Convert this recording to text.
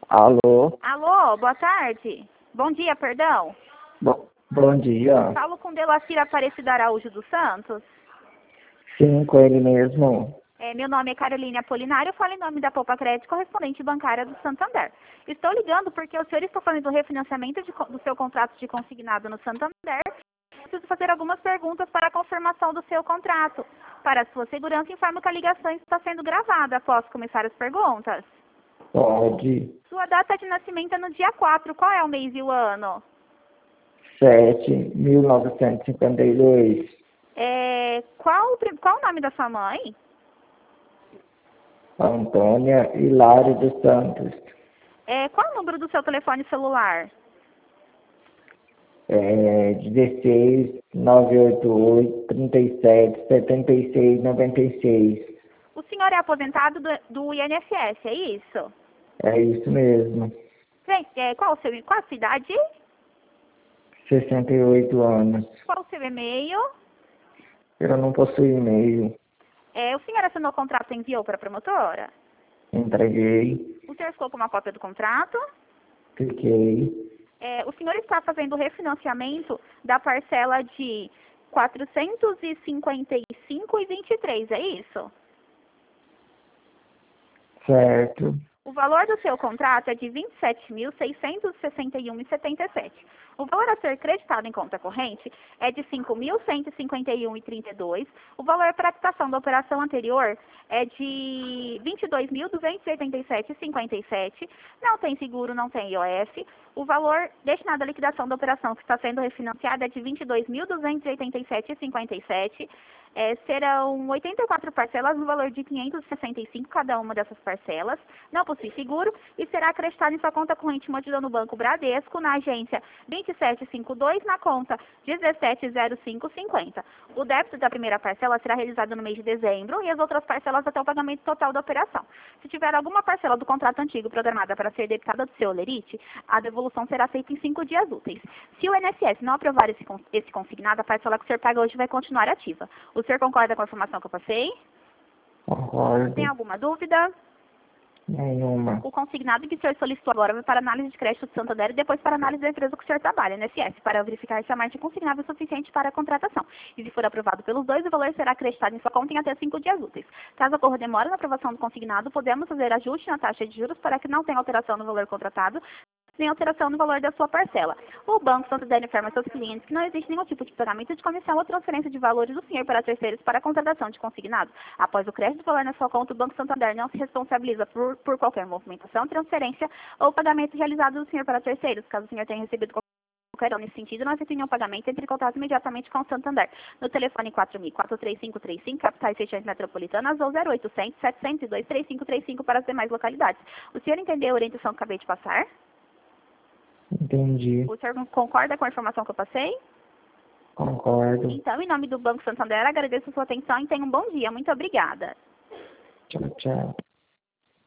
Alô? Alô, boa tarde. Bom dia, perdão. Bom dia. Falo com Delacir Aparecida Araújo dos Santos. Sim, com ele mesmo. Meu nome é Caroline Apolinário, eu falo em nome da Poupa Crédito, correspondente bancária do Santander. Estou ligando porque o senhor está fazendo o refinanciamento do seu contrato de consignado no Santander. Preciso fazer algumas perguntas para a confirmação do seu contrato. Para sua segurança, informo que a ligação está sendo gravada. Posso começar as perguntas? Pode. Sua data de nascimento é no dia 4. Qual é o mês e o ano? 7.1952. Qual o nome da sua mãe? Antônia Hilário dos Santos. Qual o número do seu telefone celular? 16 988 37 76 96. O senhor é aposentado do INSS, é isso? É isso mesmo. Qual a sua idade? 68 anos. Qual o seu e-mail? Eu não possuo e-mail. O senhor assinou o contrato e enviou para a promotora? Entreguei. O senhor ficou com uma cópia do contrato? Cliquei. O senhor está fazendo o refinanciamento da parcela de R$ 455,23, é isso? Certo. O valor do seu contrato é de R$ 27.661,77. O valor a ser creditado em conta corrente é de R$ 5.151,32. O valor para a quitação da operação anterior é de R$ 22.287,57. Não tem seguro, não tem IOF. O valor destinado à liquidação da operação que está sendo refinanciada é de R$ 22.287,57. Serão 84 parcelas no valor de R$ 565 cada uma dessas parcelas. Não possui seguro e será acreditado em sua conta corrente mantida no Banco Bradesco, na agência 2752, na conta 170550. O débito da primeira parcela será realizado no mês de dezembro e as outras parcelas até o pagamento total da operação. Se tiver alguma parcela do contrato antigo programada para ser debitada do seu holerite, a devolução será feita em 5 dias úteis. Se o INSS não aprovar esse consignado, a parcela que o senhor paga hoje vai continuar ativa. O senhor concorda com a informação que eu passei? Concordo. Tem alguma dúvida? Nenhuma. O consignado que o senhor solicitou agora vai para análise de crédito do Santander e depois para análise da empresa que o senhor trabalha, INSS, para verificar se a margem consignável é suficiente para a contratação. E se for aprovado pelos dois, o valor será acreditado em sua conta em até 5 dias úteis. Caso ocorra demora na aprovação do consignado, podemos fazer ajuste na taxa de juros para que não tenha alteração no valor contratado, nem alteração no valor da sua parcela. O Banco Santander informa aos seus clientes que não existe nenhum tipo de pagamento de comissão ou transferência de valores do senhor para terceiros para a contratação de consignados. Após o crédito do valor na sua conta, o Banco Santander não se responsabiliza por qualquer movimentação, transferência ou pagamento realizado do senhor para terceiros. Caso o senhor tenha recebido qualquer nesse sentido, não efetue nenhum pagamento, entre em contato imediatamente com o Santander. No telefone 4000-43535, capitais e regiões metropolitanas, ou 0800-702-3535 para as demais localidades. O senhor entendeu a orientação que acabei de passar? Entendi. O senhor concorda com a informação que eu passei? Concordo. Então, em nome do Banco Santander, agradeço a sua atenção e tenha um bom dia. Muito obrigada. Tchau, tchau.